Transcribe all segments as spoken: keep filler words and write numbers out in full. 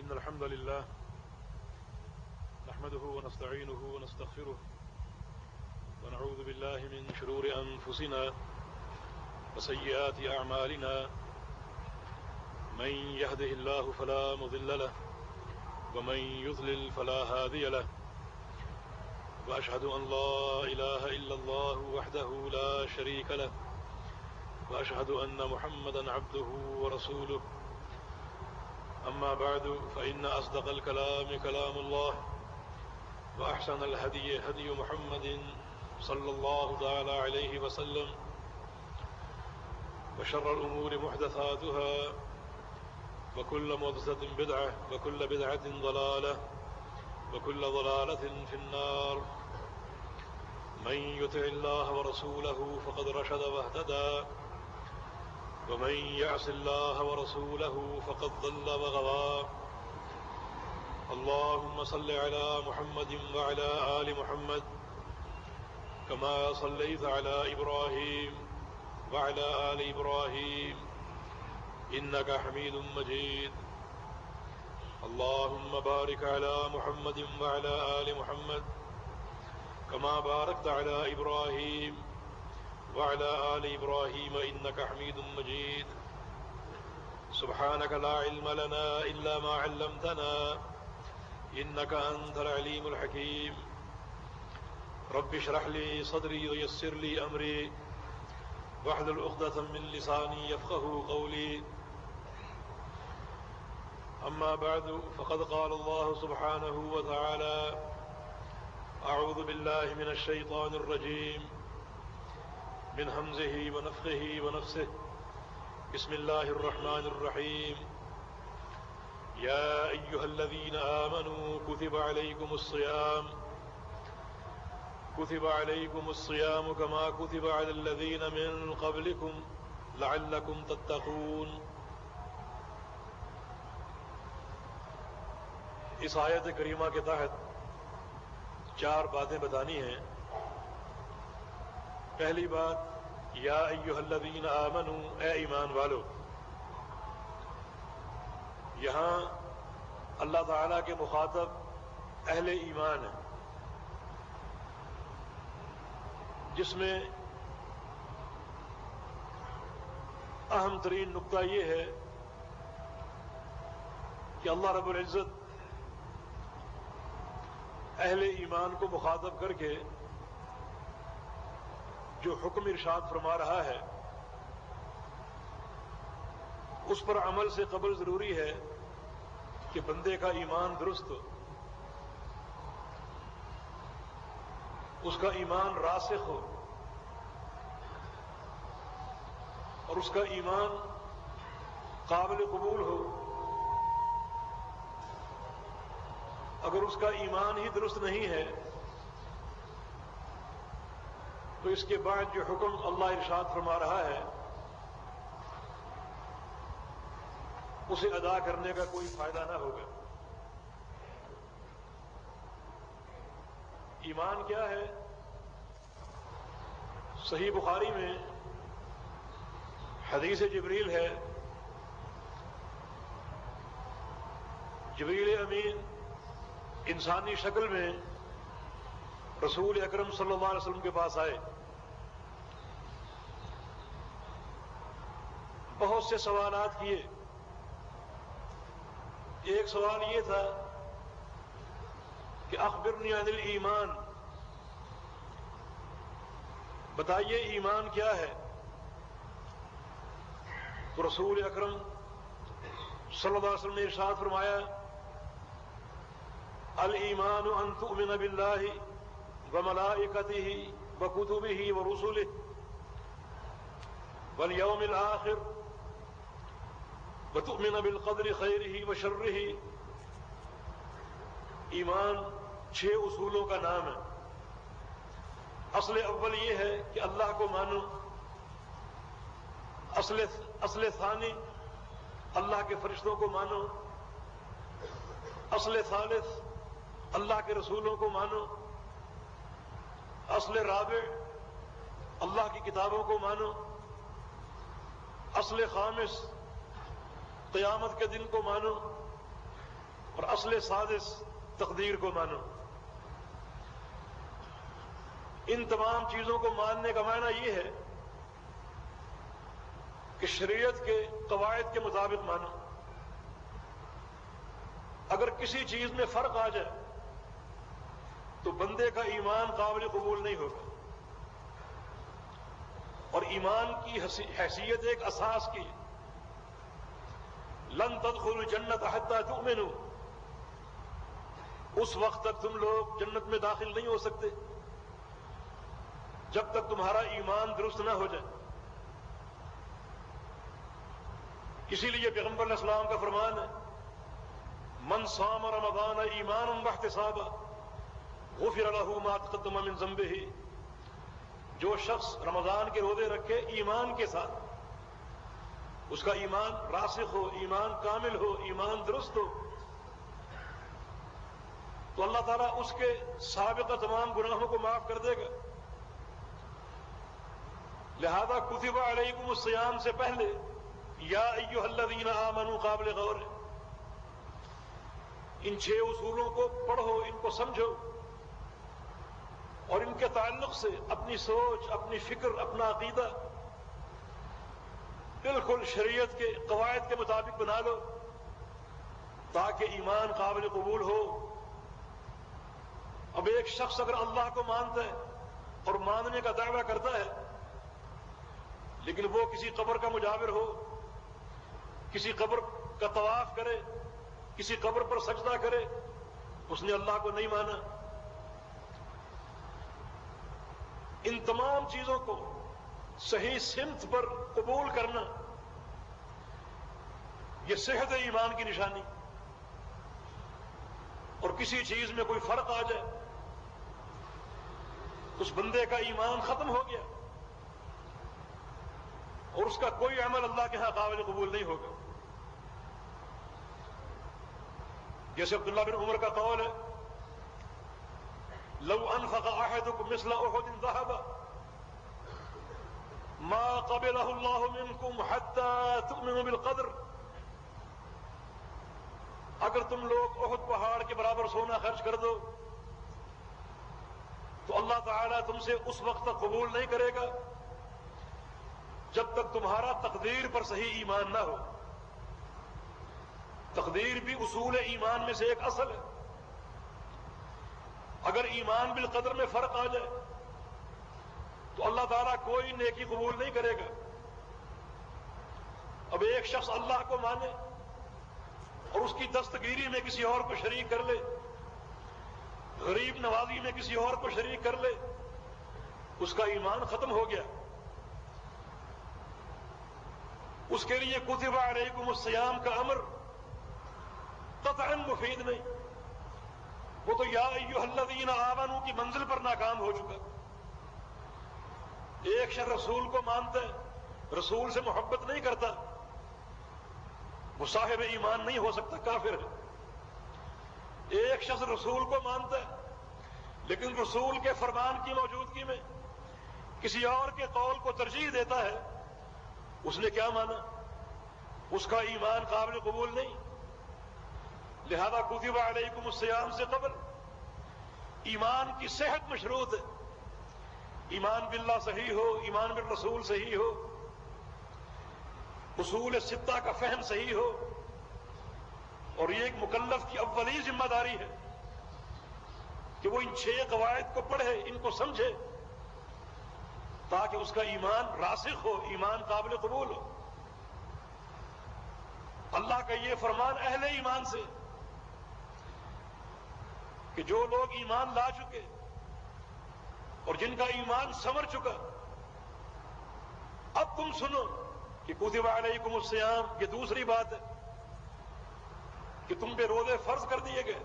إن الحمد لله نحمده ونستعينه ونستغفره ونعوذ بالله من شرور أنفسنا وسيئات أعمالنا من يهده الله فلا مضل له ومن يضلل فلا هادي له وأشهد أن لا إله إلا الله وحده لا شريك له وأشهد أن محمدا عبده ورسوله أما بعد فإن أصدق الكلام كلام الله وأحسن الهدي هدي محمد صلى الله تعالى عليه وسلم وشر الأمور محدثاتها وكل محدثة بدعة وكل بدعة ضلالة وكل ضلالة في النار من يطع الله ورسوله فقد رشد واهتدى ومن يعص الله ورسوله فقد ضل وغوى اللهم صل على محمد وعلى آل محمد كما صليت على إبراهيم وعلى آل إبراهيم إنك حميد مجيد اللهم بارك على محمد وعلى آل محمد كما باركت على إبراهيم وعلى آل إبراهيم إنك حميد مجيد سبحانك لا علم لنا إلا ما علمتنا إنك أنت العليم الحكيم رب اشرح لي صدري ويسر لي أمري واحلل عقدة من لساني يفقهوا قولي أما بعد فقد قال الله سبحانه وتعالى أعوذ بالله من الشيطان الرجيم من همزه ونفخه ونفسه بسم الله الرحمن الرحيم يا أيها الذين آمنوا كتب عليكم الصيام كتب عليكم الصيام كما كتب على الذين من قبلكم لعلكم تتقون. اس آیت کریمہ کے تحت چار باتیں بتانی ہیں. پہلی بات یا ایھا الذین آمنوا اے ایمان والو. یہاں اللہ تعالیٰ کے مخاطب اہل ایمان ہیں، جس میں اہم ترین نقطہ یہ ہے کہ اللہ رب العزت اہل ایمان کو مخاطب کر کے جو حکم ارشاد فرما رہا ہے اس پر عمل سے قبل ضروری ہے کہ بندے کا ایمان درست ہو، اس کا ایمان راسخ ہو اور اس کا ایمان قابل قبول ہو. اگر اس کا ایمان ہی درست نہیں ہے تو اس کے بعد جو حکم اللہ ارشاد فرما رہا ہے اسے ادا کرنے کا کوئی فائدہ نہ ہوگا. ایمان کیا ہے؟ صحیح بخاری میں حدیث جبریل ہے. جبریل امین انسانی شکل میں رسول اکرم صلی اللہ علیہ وسلم کے پاس آئے. بہت سے سوالات کیے. ایک سوال یہ تھا کہ اخبرنی عن الایمان، بتائیے ایمان کیا ہے. تو رسول اکرم صلی اللہ علیہ وسلم نے ارشاد فرمایا الایمان ان تؤمن باللہ وملائکتہ وکتبہ ورسلہ والیوم الآخر وتؤمن بالقدر خیرہ وشرہ. ایمان چھ اصولوں کا نام ہے. اصل اول یہ ہے کہ اللہ کو مانو. اصل اصل ثانی اللہ کے فرشتوں کو مانو. اصل ثالث اللہ کے رسولوں کو مانو. اصل رابع اللہ کی کتابوں کو مانو. اصل خامس قیامت کے دن کو مانو. اور اصل سازش تقدیر کو مانو. ان تمام چیزوں کو ماننے کا معنی یہ ہے کہ شریعت کے قواعد کے مطابق مانو. اگر کسی چیز میں فرق آ جائے تو بندے کا ایمان قابل قبول نہیں ہوگا. اور ایمان کی حیثیت ایک اساس کی، لن تدخلوا الجنت حتی تؤمنوا، اس وقت تک تم لوگ جنت میں داخل نہیں ہو سکتے جب تک تمہارا ایمان درست نہ ہو جائے. اسی لیے پیغمبر علیہ السلام کا فرمان ہے، من صام رمضان ایمانا واحتسابا غفر له ما تقدم من ذنبه، جو شخص رمضان کے روزے رکھے ایمان کے ساتھ، اس کا ایمان راسخ ہو، ایمان کامل ہو، ایمان درست ہو، تو اللہ تعالیٰ اس کے سابقہ تمام گناہوں کو معاف کر دے گا. لہذا کتب علیکم الصیام سے پہلے یا ایھا الذین آمنوا قابل غور ہے. ان چھ اصولوں کو پڑھو، ان کو سمجھو، اور ان کے تعلق سے اپنی سوچ، اپنی فکر، اپنا عقیدہ بالکل شریعت کے قواعد کے مطابق بنا لو تاکہ ایمان قابل قبول ہو. اب ایک شخص اگر اللہ کو مانتا ہے اور ماننے کا دعویٰ کرتا ہے لیکن وہ کسی قبر کا مجاور ہو، کسی قبر کا طواف کرے، کسی قبر پر سجدہ کرے، اس نے اللہ کو نہیں مانا. ان تمام چیزوں کو صحیح سمت پر قبول کرنا یہ صحت ایمان کی نشانی. اور کسی چیز میں کوئی فرق آ جائے اس بندے کا ایمان ختم ہو گیا اور اس کا کوئی عمل اللہ کے ہاں قابل قبول نہیں ہوگا. جیسے عبداللہ بن عمر کا قول ہے، لو انفق احدکم مثل احد ذهبا ما قبله الله منكم حتى تؤمنوا بالقدر. اگر تم لوگ احد پہاڑ کے برابر سونا خرچ کر دو تو اللہ تعالیٰ تم سے اس وقت تک قبول نہیں کرے گا جب تک تمہارا تقدیر پر صحیح ایمان نہ ہو. تقدیر بھی اصول ایمان میں سے ایک اصل ہے. اگر ایمان بالقدر میں فرق آ جائے تو اللہ تعالیٰ کوئی نیکی قبول نہیں کرے گا. اب ایک شخص اللہ کو مانے اور اس کی دستگیری میں کسی اور کو شریک کر لے، غریب نوازی میں کسی اور کو شریک کر لے، اس کا ایمان ختم ہو گیا. اس کے لیے کتب علیکم الصیام کا امر قطعا مفید نہیں، وہ تو یا ایھا الذین آمنوا کی منزل پر ناکام ہو چکا. ایک شخص رسول کو مانتا ہے، رسول سے محبت نہیں کرتا، وہ صاحب ایمان نہیں ہو سکتا، کافر ہے. ایک شخص رسول کو مانتا ہے لیکن رسول کے فرمان کی موجودگی میں کسی اور کے قول کو ترجیح دیتا ہے، اس نے کیا مانا؟ اس کا ایمان قابل قبول نہیں. لہذا کتب علیکم الصیام سے قبل ایمان کی صحت مشروط ہے. ایمان باللہ صحیح ہو، ایمان بالرسول صحیح ہو، اصول ستہ کا فہم صحیح ہو. اور یہ ایک مکلف کی اولی ذمہ داری ہے کہ وہ ان چھ قواعد کو پڑھے، ان کو سمجھے تاکہ اس کا ایمان راسخ ہو، ایمان قابل قبول ہو. اللہ کا یہ فرمان اہل ایمان سے کہ جو لوگ ایمان لا چکے اور جن کا ایمان سنور چکا، اب تم سنو کہ کتب علیکم الصیام، یہ دوسری بات ہے کہ تم پہ روزے فرض کر دیے گئے.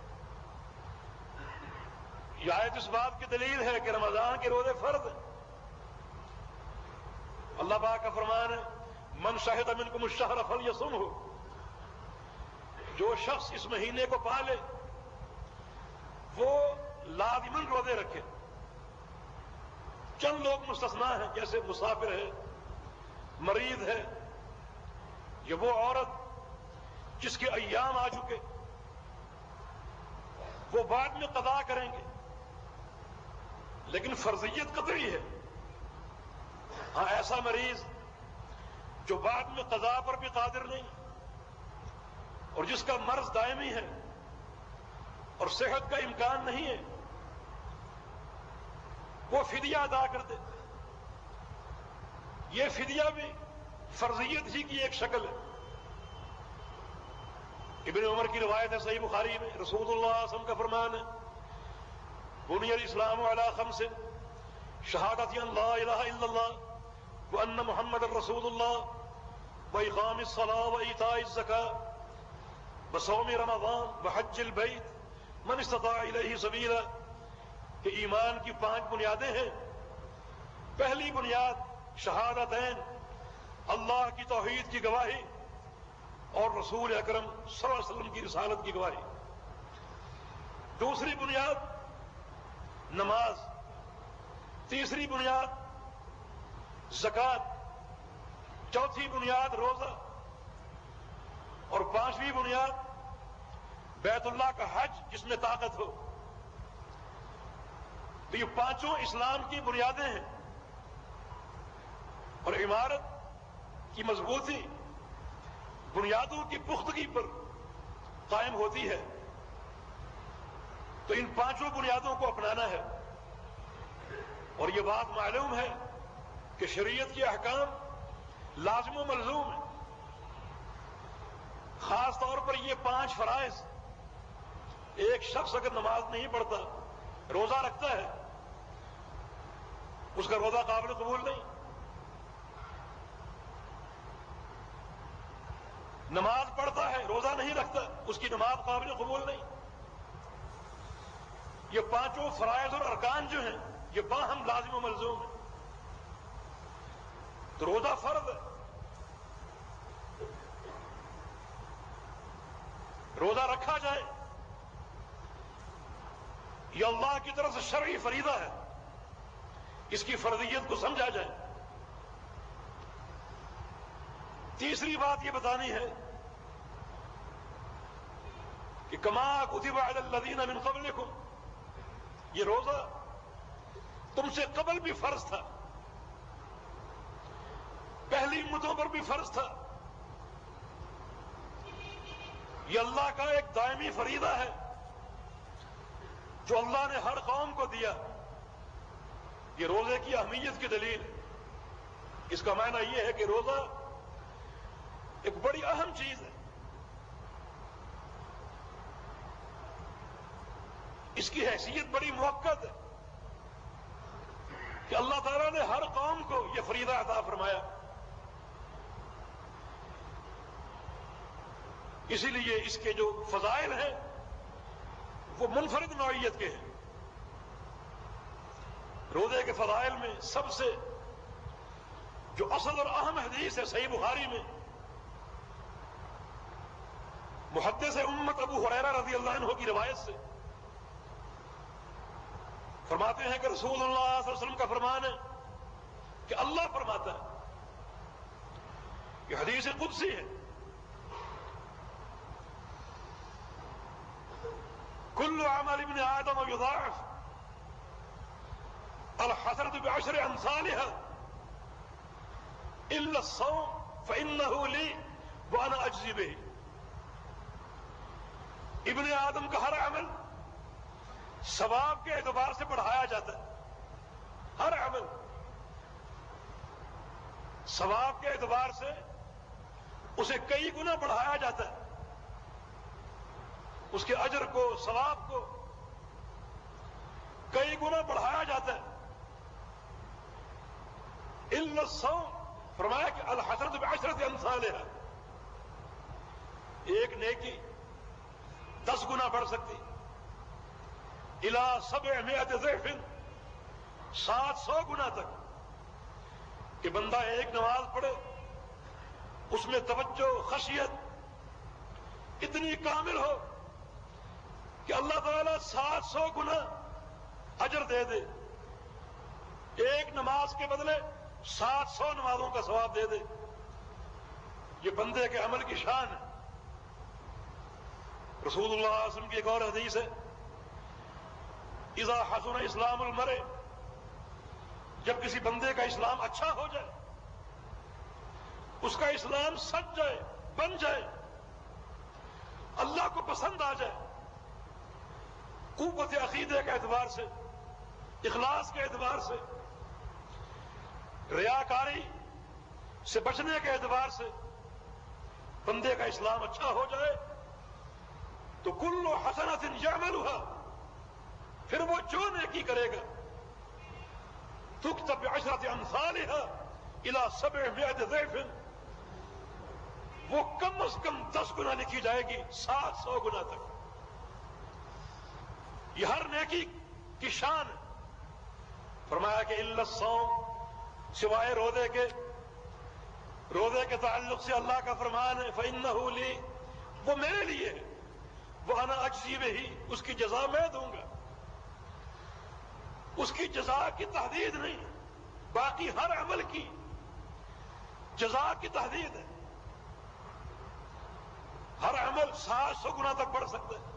یہ آیت اس بات کی دلیل ہے کہ رمضان کے روزے فرض ہیں. اللہ پاک کا فرمان ہے، من شہد منکم الشہر فلیصمہ، جو شخص اس مہینے کو پالے وہ لازماً روزے رکھے. چند لوگ مستثنا ہیں، جیسے مسافر ہے، مریض ہے، یا وہ عورت جس کے ایام آ چکے وہ بعد میں قضا کریں گے، لیکن فرضیت قطعی ہے۔ ہاں ایسا مریض جو بعد میں قضا پر بھی قادر نہیں اور جس کا مرض دائمی ہے اور صحت کا امکان نہیں ہے، وہ فدیہ ادا کر دے۔ یہ فدیہ بھی فرضیت ہی کی ایک شکل ہے۔ ابن عمر کی روایت ہے صحیح بخاری میں، رسول اللہ صلی اللہ علیہ وسلم کا فرمان ہے، بنی الاسلام علی خمس شہادت ان لا الہ الا اللہ وان محمد رسول اللہ واقام الصلاۃ وایتاء الزکاۃ وصوم رمضان وحج البیت من استطاع الیہ سبیلا، کہ ایمان کی پانچ بنیادیں ہیں۔ پہلی بنیاد شہادتین، اللہ کی توحید کی گواہی اور رسول اکرم صلی اللہ علیہ وسلم کی رسالت کی گواہی۔ دوسری بنیاد نماز، تیسری بنیاد زکوٰۃ، چوتھی بنیاد روزہ، اور پانچویں بنیاد بیت اللہ کا حج جس میں طاقت ہو۔ تو یہ پانچوں اسلام کی بنیادیں ہیں، اور عمارت کی مضبوطی بنیادوں کی پختگی پر قائم ہوتی ہے۔ تو ان پانچوں بنیادوں کو اپنانا ہے، اور یہ بات معلوم ہے کہ شریعت کے احکام لازم و ملزوم ہیں۔ خاص طور پر یہ پانچ فرائض، ایک شخص اگر نماز نہیں پڑھتا، روزہ رکھتا ہے، اس کا روزہ قابل قبول نہیں۔ نماز پڑھتا ہے، روزہ نہیں رکھتا، اس کی نماز قابل قبول نہیں۔ یہ پانچوں فرائض اور ارکان جو ہیں یہ باہم لازم و ملزوم ہیں۔ تو روزہ فرض ہے، روزہ رکھا جائے، یہ اللہ کی طرف سے شرعی فریضہ ہے، اس کی فرضیت کو سمجھا جائے۔ تیسری بات یہ بتانی ہے کہ کما کتب علی الذین من قبلکم، یہ روزہ تم سے قبل بھی فرض تھا، پہلی امتوں پر بھی فرض تھا۔ یہ اللہ کا ایک دائمی فریضہ ہے جو اللہ نے ہر قوم کو دیا۔ یہ روزے کی اہمیت کی دلیل، اس کا معنی یہ ہے کہ روزہ ایک بڑی اہم چیز ہے، اس کی حیثیت بڑی موقت ہے کہ اللہ تعالیٰ نے ہر قوم کو یہ فریضہ عطا فرمایا۔ اسی لیے اس کے جو فضائل ہیں وہ منفرد نوعیت کے ہیں۔ روزے کے فضائل میں سب سے جو اصل اور اہم حدیث ہے صحیح بخاری میں، محدث امت ابو ہریرہ رضی اللہ عنہ کی روایت سے فرماتے ہیں کہ رسول اللہ صلی اللہ علیہ وسلم کا فرمان ہے کہ اللہ فرماتا ہے، یہ حدیث قدسی ہے، کل عمل ابن آدم یضاعف الحسنۃ بعشر امثالها الا الصوم فانه لي وانا اجزی به۔ ابن آدم کا ہر عمل ثواب کے اعتبار سے بڑھایا جاتا ہے، ہر عمل ثواب کے اعتبار سے اسے کئی گنا بڑھایا جاتا ہے، اس کے اجر کو، ثواب کو کئی گنا بڑھایا جاتا ہے۔ الا الصوم، فرمایا کہ الحسنۃ بعشرۃ امثالها، ایک نیکی دس گنا بڑھ سکتی، الی سبعمائۃ ضعف، سات سو گنا تک، کہ بندہ ایک نماز پڑھے اس میں توجہ، خشیت اتنی کامل ہو کہ اللہ تعالیٰ سات سو گنا اجر دے دے، ایک نماز کے بدلے سات سو نمازوں کا ثواب دے دے۔ یہ بندے کے عمل کی شان ہے۔ رسول اللہ صلی اللہ علیہ وسلم کی ایک اور حدیث ہے اذا حسن اسلام المرء، جب کسی بندے کا اسلام اچھا ہو جائے، اس کا اسلام سج جائے، بن جائے، اللہ کو پسند آ جائے، قوت عقیدے کے اعتبار سے، اخلاص کے اعتبار سے، ریاکاری سے بچنے کے اعتبار سے بندے کا اسلام اچھا ہو جائے تو کل حسنۃ یعملھا، پھر وہ جو نیکی کرے گا تکتب بعشرۃ امثالھا الی سبعمائۃ ضعف، وہ کم از کم دس گنا لکھی جائے گی سات سو گنا تک۔ یہ ہر نیکی کی شان ہے۔ فرمایا کہ الا الصوم، سوائے روزے کے، روزے کے تعلق سے اللہ کا فرمان ہے فإنہ لی، وہ میرے لیے ہے، وأنا أجزی بہ، اس کی جزا میں دوں گا۔ اس کی جزا کی تحدید نہیں، باقی ہر عمل کی جزا کی تحدید ہے۔ ہر عمل سات سو گنا تک بڑھ سکتا ہے۔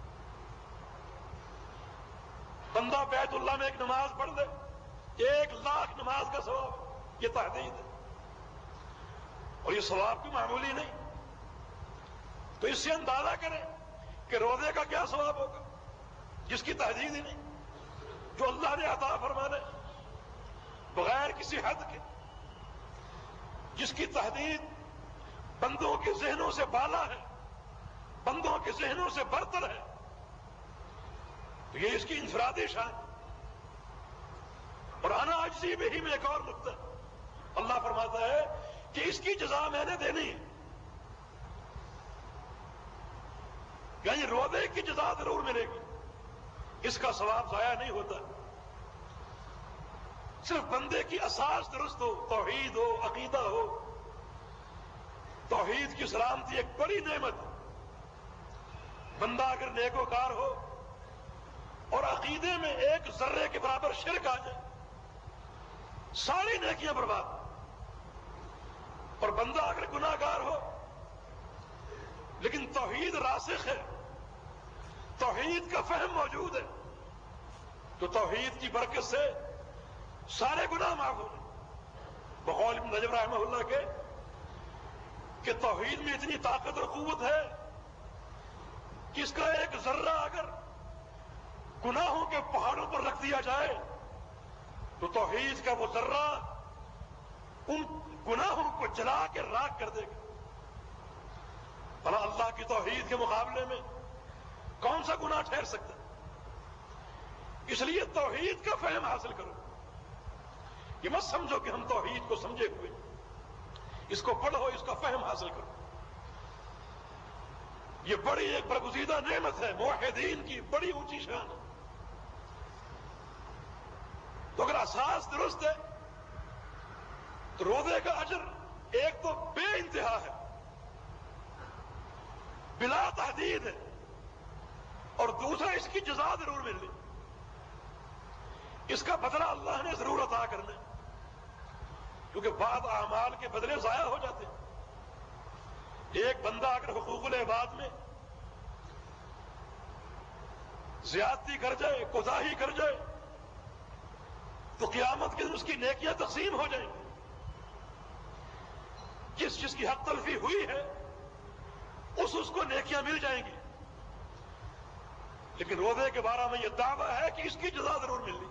بندہ بیت اللہ میں ایک نماز پڑھ دے، ایک لاکھ نماز کا ثواب، یہ تحدید ہے، اور یہ ثواب بھی معمولی نہیں۔ تو اس سے اندازہ کریں کہ روزے کا کیا ثواب ہوگا جس کی تحدید ہی نہیں، جو اللہ نے عطا فرمانے بغیر کسی حد کے، جس کی تحدید بندوں کے ذہنوں سے بالا ہے، بندوں کے ذہنوں سے برتر ہے، تو یہ اس کی انفرادی شان۔ اور انا اجزی بہ میں ایک اور نقطہ، اللہ فرماتا ہے کہ اس کی جزا میں نے دینی ہے، یعنی روزے کی جزا ضرور ملے گی، اس کا ثواب ضائع نہیں ہوتا۔ صرف بندے کی اساس درست ہو، توحید ہو، عقیدہ ہو۔ توحید کی سلامتی ایک بڑی نعمت ہے۔ بندہ اگر نیکوکار ہو اور عقیدے میں ایک ذرے کے برابر شرک آ جائے، ساری نیکیاں برباد۔ اور بندہ اگر گناہ گار ہو لیکن توحید راسخ ہے، توحید کا فہم موجود ہے، تو توحید کی برکت سے سارے گناہ معاف ہو گئے۔ بقول ابن رجب رحمہ اللہ کے کہ توحید میں اتنی طاقت اور قوت ہے کہ اس کا ایک ذرہ اگر گناہوں کے پہاڑوں پر رکھ دیا جائے تو توحید کا وہ ذرہ ان گناہوں کو جلا کے راکھ کر دے گا۔ بھلا اللہ کی توحید کے مقابلے میں کون سا گناہ ٹھہر سکتا ہے؟ اس لیے توحید کا فہم حاصل کرو۔ یہ مت سمجھو کہ ہم توحید کو سمجھے ہوئے، اس کو پڑھو، اس کا فہم حاصل کرو۔ یہ بڑی ایک برگزیدہ نعمت ہے، موحدین کی بڑی اونچی شان ہے۔ تو اگر اساس درست ہے تو روزے کا اجر ایک تو بے انتہا ہے، بلا تحدید ہے، اور دوسرا اس کی جزا ضرور ملنی، اس کا بدلہ اللہ نے ضرور عطا کرنا ہے، کیونکہ بعض اعمال کے بدلے ضائع ہو جاتے ہیں۔ ایک بندہ اگر حقوق العباد میں زیادتی کر جائے، کوتاہی کر جائے، تو قیامت کے دن اس کی نیکیاں تقسیم ہو جائیں گی۔ جس جس کی حق تلفی ہوئی ہے اس اس کو نیکیاں مل جائیں گی، لیکن روزے کے بارے میں یہ دعویٰ ہے کہ اس کی جزا ضرور ملنی۔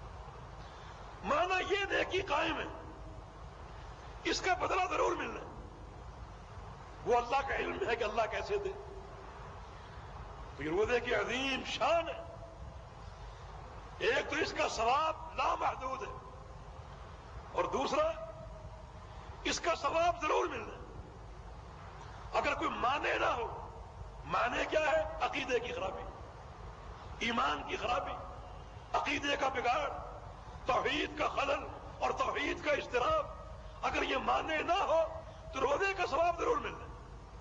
مانا یہ نیکی قائم ہے، اس کا بدلہ ضرور ملنا ہے۔ وہ اللہ کا علم ہے کہ اللہ کیسے دے۔ تو یہ روزے کی عظیم شان ہے۔ ایک تو اس کا ثواب لامحدود ہے، اور دوسرا اس کا ثواب ضرور ملنا ہے۔ اگر کوئی مانے نہ ہو، مانے کیا ہے؟ عقیدے کی خرابی، ایمان کی خرابی، عقیدے کا بگاڑ، توحید کا خلل اور توحید کا اضطراب، اگر یہ مانے نہ ہو تو روزے کا ثواب ضرور ملنا ہے۔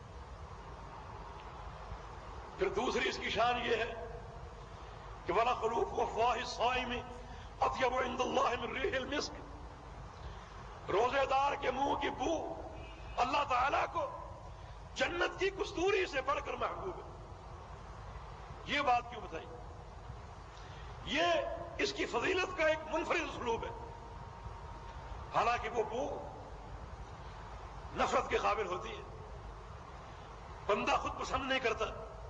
پھر دوسری اس کی شان یہ ہے کہ وَلَا خُلُوفُ أَفْوَاهِ الصَّائِمِ أَطْيَبُ عِندَ اللَّهِ مِن رِيحِ الْمِسْكِ، روزے دار کے منہ کی بو اللہ تعالیٰ کو جنت کی کستوری سے بڑھ کر محبوب ہے۔ یہ بات کیوں بتائی؟ یہ اس کی فضیلت کا ایک منفرد اسلوب ہے. حالانکہ وہ بو نفرت کے قابل ہوتی ہے، بندہ خود پسند نہیں کرتا.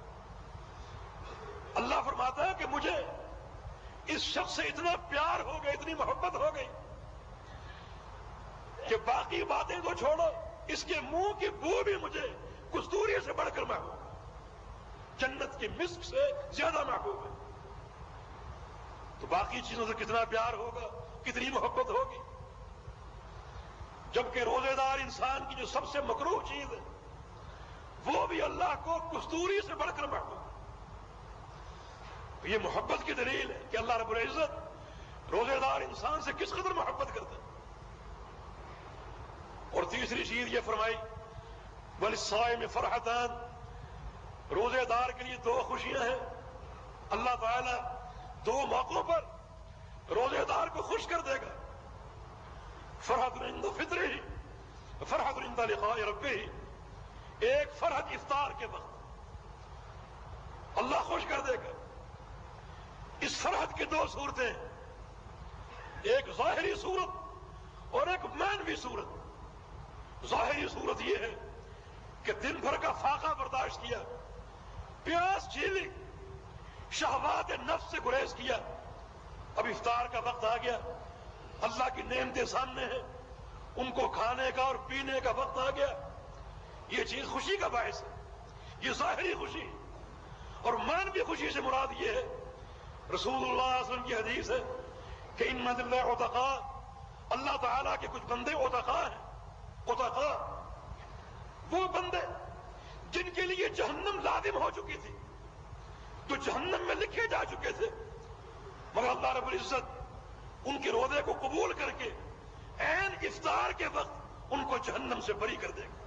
اللہ فرماتا ہے کہ مجھے اس شخص سے اتنا پیار ہو گیا، اتنی محبت ہو گئی کہ باقی باتیں تو چھوڑو، اس کے منہ کی بو بھی مجھے کستوری سے بڑھ کر محبوب ہے، جنت کی مسک سے زیادہ محبوب ہے. تو باقی چیزوں سے کتنا پیار ہوگا، کتنی محبت ہوگی. جبکہ روزے دار انسان کی جو سب سے مکروہ چیز ہے وہ بھی اللہ کو کستوری سے بڑھ کر محبوب ہے. یہ محبت کی دلیل ہے کہ اللہ رب العزت روزے دار انسان سے کس قدر محبت کرتا ہے. اور تیسری چیز یہ فرمائی وَلِلصَّائِمِ فَرْحَتَانِ، روزے دار کے لیے دو خوشیاں ہیں. اللہ تعالیٰ دو موقعوں پر روزے دار کو خوش کر دے گا. فرحت عند فطرہ، فرحت عند لقاء ربہ. ایک فرحت افطار کے وقت اللہ خوش کر دے گا. اس فرحت کی دو صورتیں، ایک ظاہری صورت اور ایک معنوی صورت. ظاہری صورت یہ ہے کہ دن بھر کا فاقہ برداشت کیا، پیاس جھیلی، شہوات نفس سے گریز کیا، اب افطار کا وقت آ گیا، اللہ کی نعمتیں سامنے ہیں، ان کو کھانے کا اور پینے کا وقت آ گیا. یہ چیز خوشی کا باعث ہے، یہ ظاہری خوشی. اور معنوی خوشی سے مراد یہ ہے، رسول اللہ صلی اللہ علیہ وسلم کی حدیث ہے کہ ان من اللہ عتقاء، اللہ تعالیٰ کے کچھ بندے عتقاء ہیں. عتقاء وہ بندے جن کے لیے جہنم لازم ہو چکی تھی، جو جہنم میں لکھے جا چکے تھے، مگر اللہ رب العزت ان کے روزے کو قبول کر کے عین افطار کے وقت ان کو جہنم سے بری کر دے گا.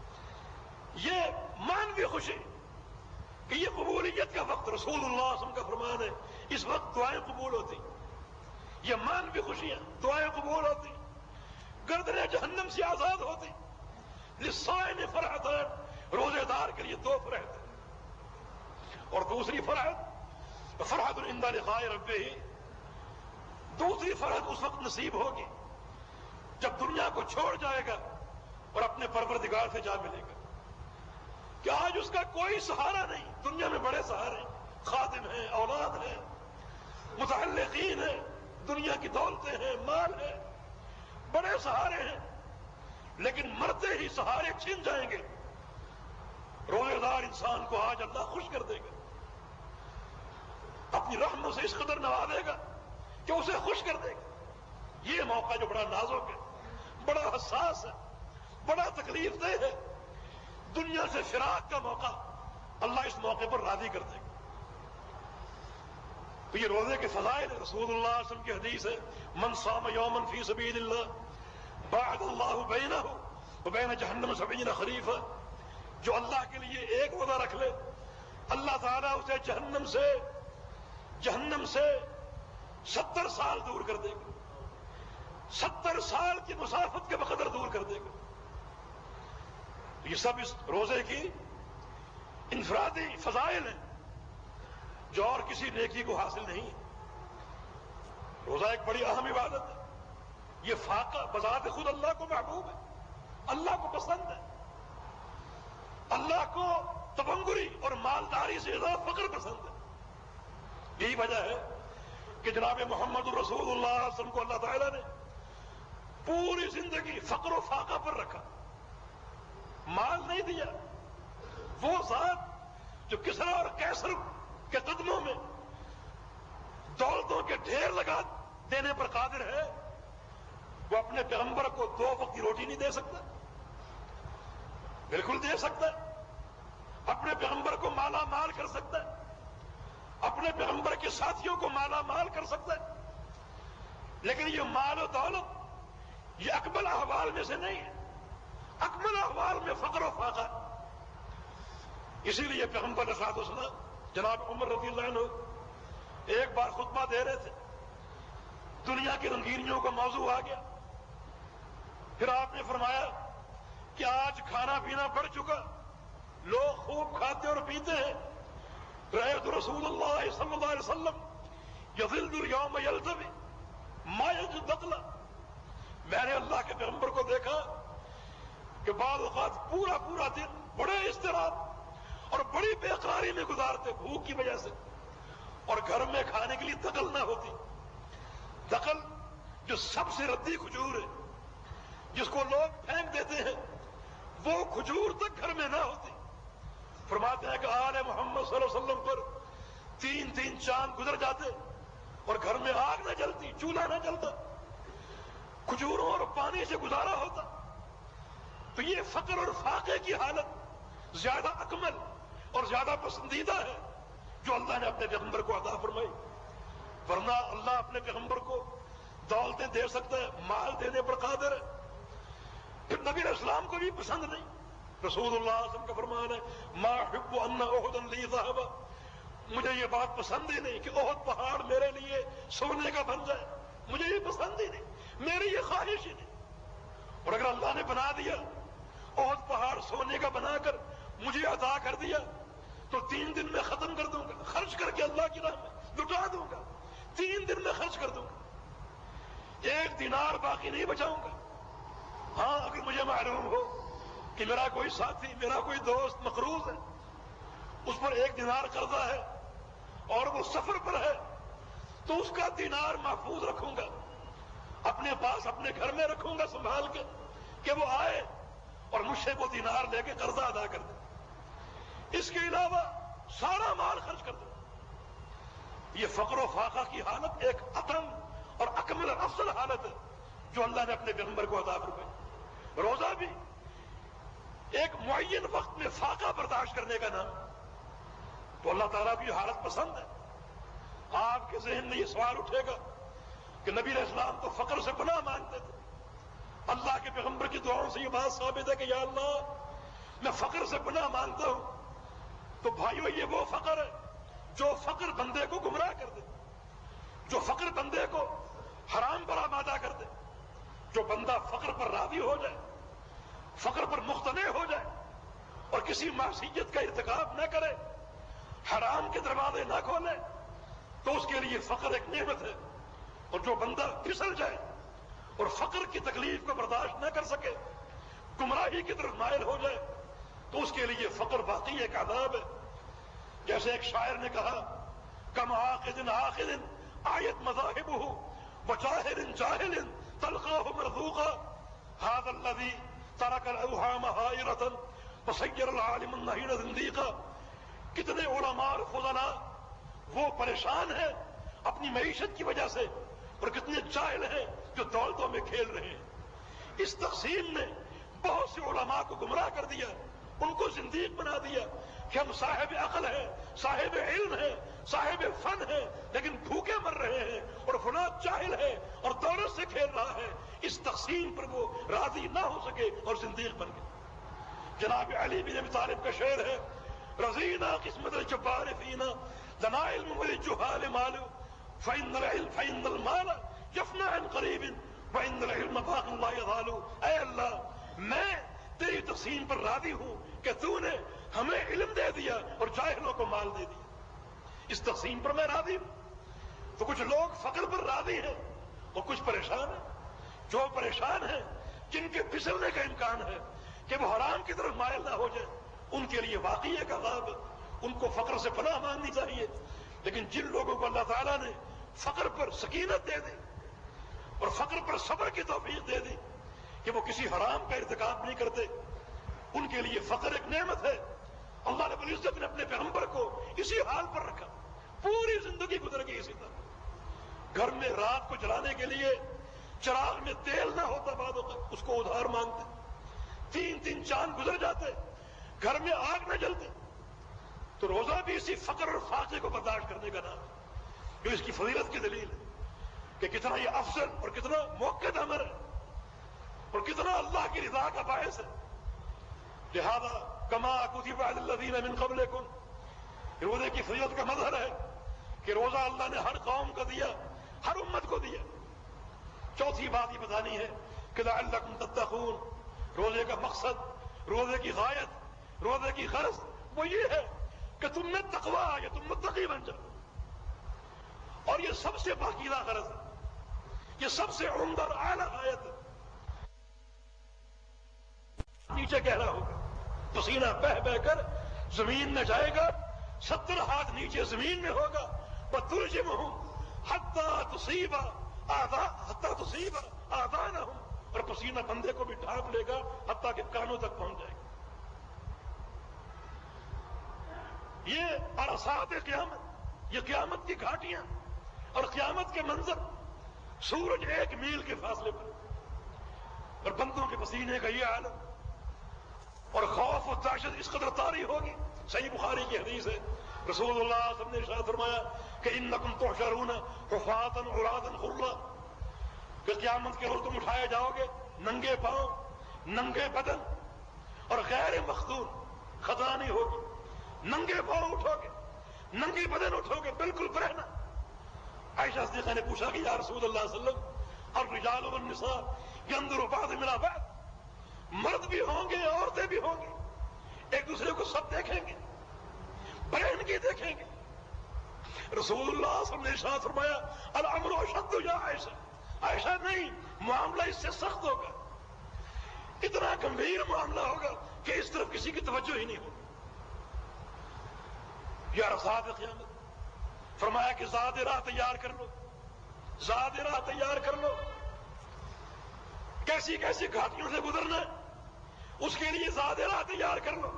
یہ معنوی خوشی کہ یہ قبولیت کا وقت، رسول اللہ صلی اللہ علیہ وسلم کا فرمان ہے اس وقت دعائیں قبول ہوتی. یہ معنوی خوشیاں، دعائیں قبول ہوتی، گردنیں جہنم سے آزاد ہوتی. للصائم فرحتان، روزے دار کے لیے دو فرحت ہیں. اور دوسری فرحت فرحت عند لقاء ربہ، دوسری فرحت اس وقت نصیب ہوگی جب دنیا کو چھوڑ جائے گا اور اپنے پروردگار سے جا ملے گا. کہ آج اس کا کوئی سہارا نہیں. دنیا میں بڑے سہارے ہیں، خادم ہیں، اولاد ہیں، متعلقین ہیں، دنیا کی دولتیں ہیں، مال ہے، بڑے سہارے ہیں، لیکن مرتے ہی سہارے چھن جائیں گے. روزے دار انسان کو آج اللہ خوش کر دے گا، اپنی رحمت سے اس قدر نوازے گا کہ اسے خوش کر دے گا. یہ موقع جو بڑا نازک ہے، بڑا حساس ہے، بڑا تکلیف دہ ہے، دنیا سے فراق کا موقع، اللہ اس موقع پر راضی کر دے گا. تو یہ روزے کے فضائل ہے. رسول اللہ صلی اللہ علیہ وسلم کی حدیث ہے من صام یوما فی سبیل اللہ باعد اللہ بینہ وبین جہنم سبعین خریفا. جو اللہ کے لیے ایک روزہ رکھ لے، اللہ تعالیٰ اسے جہنم سے جہنم سے ستر سال دور کر دے گا. ستر سال کی مسافت کے بقدر دور کر دے گا. یہ سب اس روزے کی انفرادی فضائل ہیں جو اور کسی نیکی کو حاصل نہیں. روزہ ایک بڑی اہم عبادت ہے. یہ فاقہ بذات خود اللہ کو محبوب ہے، اللہ کو پسند ہے. اللہ کو تبنگری اور مالداری سے زیادہ فقر پسند ہے. یہی وجہ ہے کہ جناب محمد الرسول اللہ صلی اللہ علیہ وسلم کو اللہ تعالیٰ نے پوری زندگی فقر و فاقہ پر رکھا، مال نہیں دیا. وہ ذات جو کسرا اور کیسر کے قدموں میں دولتوں کے ڈھیر لگا دینے پر قادر ہے، وہ اپنے پیغمبر کو دو وقت کی روٹی نہیں دے سکتا. بالکل دے سکتا ہے، اپنے پیغمبر کو مالا مال کر سکتا ہے، اپنے پیغمبر کے ساتھیوں کو مالا مال کر سکتا ہے. لیکن یہ مال و دولت یہ اکمل احوال میں سے نہیں ہے. اکمل احوال میں فقر و فاقہ. اسی لیے پیغمبر علیہ الصلوۃ والسلام جناب عمر رضی اللہ عنہ ایک بار خطبہ دے رہے تھے، دنیا کی رنگینیوں کا موضوع آ گیا. پھر آپ نے فرمایا کہ آج کھانا پینا بڑھ چکا، لوگ خوب کھاتے اور پیتے ہیں. رأیت رسول اللہ صلی اللہ علیہ وسلم یظل الیوم یلتوی ما یجد دخلا. میں نے اللہ کے پیغمبر کو دیکھا کہ بعض اوقات پورا پورا دن بڑے اضطراب اور بڑی بے قراری میں گزارتے بھوک کی وجہ سے، اور گھر میں کھانے کے لیے دخل نہ ہوتی. دخل جو سب سے ردی کھجور ہے، جس کو لوگ پھینک دیتے ہیں، وہ کھجور تک گھر میں نہ ہوتی. فرماتے ہیں کہ آل محمد صلی اللہ علیہ وسلم پر تین تین چاند گزر جاتے اور گھر میں آگ نہ جلتی، چولہا نہ جلتا، کھجوروں اور پانی سے گزارا ہوتا. تو یہ فقر اور فاقے کی حالت زیادہ اکمل اور زیادہ پسندیدہ ہے جو اللہ نے اپنے پیغمبر کو عطا فرمائی. ورنہ اللہ اپنے پیغمبر کو دولتیں دے سکتا ہے، مال دینے پر قادر ہے، پھر نبی علیہ السلام کو بھی پسند نہیں. رسول اللہ صلی اللہ علیہ وسلم کا فرمان ہے ما احب ان احدا لی ذهب، مجھے یہ بات پسند ہی نہیں کہ احد پہاڑ میرے لیے سونے کا بن جائے، مجھے یہ پسند ہی نہیں، میری یہ خواہش ہی نہیں. اور اگر اللہ نے بنا دیا احد پہاڑ سونے کا بنا کر مجھے عطا کر دیا تو تین دن میں ختم کر دوں گا، خرچ کر کے اللہ کی راہ میں لٹا دوں گا، تین دن میں خرچ کر دوں گا، ایک دینار باقی نہیں بچاؤں گا. ہاں اگر مجھے معلوم ہو کہ میرا کوئی ساتھی، میرا کوئی دوست مقروض ہے، اس پر ایک دینار قرضہ ہے اور وہ سفر پر ہے، تو اس کا دینار محفوظ رکھوں گا، اپنے پاس اپنے گھر میں رکھوں گا سنبھال کے کہ وہ آئے اور مجھ سے وہ دینار لے کے قرضہ ادا کر دے. اس کے علاوہ سارا مال خرچ کر دو. یہ فقر و فاقہ کی حالت ایک اتم اور اکمل اور افضل حالت ہے جو اللہ نے اپنے پیغمبر کو عطا فرمائی. روزہ بھی ایک معین وقت میں فاقہ برداشت کرنے کا نام. تو اللہ تعالیٰ بھی یہ حالت پسند ہے. آپ کے ذہن میں یہ سوال اٹھے گا کہ نبی علیہ السلام تو فقر سے پناہ مانگتے تھے، اللہ کے پیغمبر کی دعاؤں سے یہ بات ثابت ہے کہ یا اللہ میں فقر سے پناہ مانگتا ہوں. تو بھائیو یہ وہ فقر ہے جو فقر بندے کو گمراہ کر دے، جو فقر بندے کو حرام پر آمادہ کر دے. جو بندہ فقر پر راضی ہو جائے، فقر پر مقتنع ہو جائے اور کسی معصیت کا ارتکاب نہ کرے، حرام کے دروازے نہ کھولے، تو اس کے لیے فقر ایک نعمت ہے. اور جو بندہ پھسل جائے اور فقر کی تکلیف کو برداشت نہ کر سکے، گمراہی کی طرف مائل ہو جائے، تو اس کے لیے فقر باقی ایک عذاب ہے. جیسے ایک شاعر نے کہا کم عاقد عاقد آیت مذاہبہ وجاہل جاہل تلقاہ مرزوقا هذا الذي ترك الاوهام حائرة وسير العالم النہین زندیقا. کتنے علماء اور فضلاء وہ پریشان ہیں اپنی معیشت کی وجہ سے، اور کتنے جاہل ہیں جو دولتوں میں کھیل رہے ہیں. اس تقسیم نے بہت سے علماء کو گمراہ کر دیا، ان کو زندیق بنا دیا کہ ہم صاحب عقل ہیں، صاحب علم ہیں، صاحب فن ہیں، لیکن بھوکے مر رہے ہیں، اور فلاں جاہل ہے اور دولت سے کھیل رہا ہے. اس تقسیم پر وہ راضی نہ ہو سکے اور زندیق بن گئے. جناب علی بن ابی طالب کا شعر ہے رضینا قسمت الجبار فینا لنا علم وللجہال مال فإن العلم فإن المال يفنى عن قریب وإن العلم باق لا يزال. اے اللہ میں تیری تقسیم پر راضی ہوں کہ تو نے ہمیں علم دے دیا اور جاہلوں کو مال دے دیا. اس تقسیم پر میں راضی ہوں. تو کچھ لوگ فقر پر راضی ہیں اور کچھ پریشان ہیں. جو پریشان ہیں، جن کے پھسلنے کا امکان ہے کہ وہ حرام کی طرف مائل نہ ہو جائے، ان کے لیے واقعی ایک عذاب ہے. ان کو فقر سے پناہ مانگنی چاہیے. لیکن جن لوگوں کو اللہ تعالیٰ نے فقر پر سکینت دے دی اور فقر پر صبر کی توفیق دے دی کہ وہ کسی حرام کا ارتکاب نہیں کرتے، ان کے لیے فقر ایک نعمت ہے. اللہ رب العزت نے اپنے پیغمبر کو اسی حال پر رکھا، پوری زندگی گزر گئی اسی طرح. گھر میں رات کو جلانے کے لیے چراغ میں تیل نہ ہوتا، بعد اس کو ادھار مانگتے، تین تین چاند گزر جاتے، گھر میں آگ نہ جلتے. تو روزہ بھی اسی فقر اور فاقے کو برداشت کرنے کا نام ہے، جو اس کی فضیلت کی دلیل ہے کہ کتنا یہ افضل اور کتنا موقع امر ہے اور کتنا اللہ کی رضا کا باعث ہے. لہذا کما کتب علی الذین من قبلکم، روزے کی فضیلت کا مظہر ہے کہ روزہ اللہ نے ہر قوم کو دیا، ہر امت کو دیا. چوتھی بات یہ بتانی ہے کہ لعلکم تتقون، روزے کا مقصد، روزے کی غایت، روزے کی غرض وہ یہ ہے کہ تم میں تقویٰ آ جائے، تم متقی بن جاؤ. اور یہ سب سے پاکیزہ غرض ہے، یہ سب سے عمدہ اور اعلیٰ آیت ہے۔ نیچے گہرا ہوگا، پسینہ بہ بہ کر زمین میں جائے گا، ستر ہاتھ نیچے زمین میں ہوگا، وَتُرْجِمُهُمْ حَتَّى تُصِيبَ حَتَّى تُصِيبَ آذَانَهُمْ، اور پسینہ بندے کو بھی ڈھانپ لے گا حتیٰ کہ کانوں تک پہنچ جائے گا۔ یہ عرصات قیامت، یہ قیامت کی گھاٹیاں اور قیامت کے منظر، سورج ایک میل کے فاصلے پر اور بندوں کے پسینے کا یہ عالم، اور خوف و دہشت اس قدر طاری ہوگی۔ صحیح بخاری کی حدیث ہے، رسول اللہ صلی اللہ علیہ وسلم نے ارشاد فرمایا کہ انکم تحشرون حفاۃ عراۃ غرلا، کہ قیامت کے روز تم اٹھائے جاؤ گے ننگے پاؤں، ننگے بدن اور غیر مختون، خطا نہیں ہوگی، ننگے پاؤں اٹھو گے، ننگے بدن اٹھو گے، بالکل برہنہ۔ عائشہ صدیقہ نے پوچھا کہ یا رسول اللہ صلی اللہ علیہ وسلم الرجال والنساء ينظر بعضهم الى بعض، مرد بھی ہوں گے عورتیں بھی ہوں گی، ایک دوسرے کو سب دیکھیں گے، برہنگی دیکھیں گے۔ رسول اللہ صلی اللہ علیہ وسلم نے ارشاد فرمایا الامر اشد یا عائشہ، عائشہ نہیں، معاملہ اس سے سخت ہوگا، اتنا گمبھیر معاملہ ہوگا کہ اس طرف کسی کی توجہ ہی نہیں ہوگی۔ یا رساد قیامت، فرمایا کہ زاد راہ تیار کر لو، زاد راہ تیار کر لو، کیسی کیسی گھاٹیوں سے گزرنا ہے اس کے لیے زاد راہ تیار کر لو۔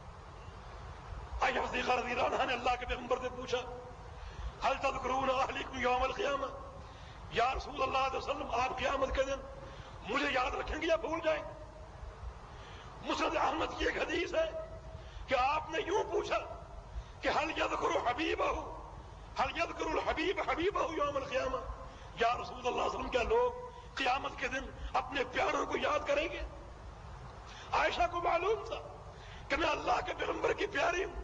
عائشہ صدیقہ رضی اللہ عنہا نے اللہ کے پیغمبر سے پوچھا هل تذکرون اہلکم یوم القیامہ، یا رسول اللہ علیہ وسلم آپ قیامت کے دن مجھے یاد رکھیں گے یا بھول جائیں گے؟ مسند احمد کی ایک حدیث ہے کہ آپ نے یوں پوچھا کہ هل یذکر حبیبہ، هل یذکر الحبیب حبیبہ یوم القیامہ، یا رسول اللہ صلی اللہ علیہ وسلم کیا لوگ قیامت کے دن اپنے پیاروں کو یاد کریں گے؟ عائشہ کو معلوم تھا کہ میں اللہ کے پیغمبر کی پیاری ہوں،